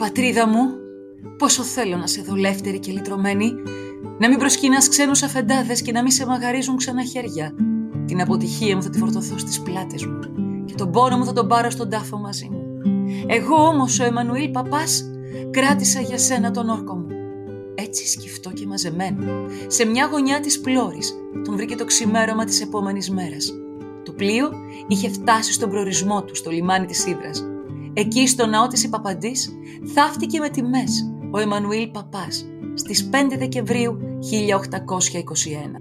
πατρίδα μου, πόσο θέλω να σε δω ελεύθερη και λυτρωμένη, να μην προσκυνάς ξένους αφεντάδες και να μην σε μαγαρίζουν ξανά χέρια. Την αποτυχία μου θα τη φορτωθώ στις πλάτες μου και τον πόνο μου θα τον πάρω στον τάφο μαζί μου. Εγώ όμως, ο Εμμανουήλ Παπάς, κράτησα για σένα τον όρκο μου. Έτσι σκυφτό και μαζεμένο, σε μια γωνιά της πλώρης, τον βρήκε το ξημέρωμα της επόμενης μέρας. Το πλοίο είχε φτάσει στον προορισμό του, στο λιμάνι της Ύδρας. Εκεί στο ναό της Ιπαπαντής θαύτηκε με τιμές ο Εμμανουήλ Παπάς στις 5 Δεκεμβρίου 1821.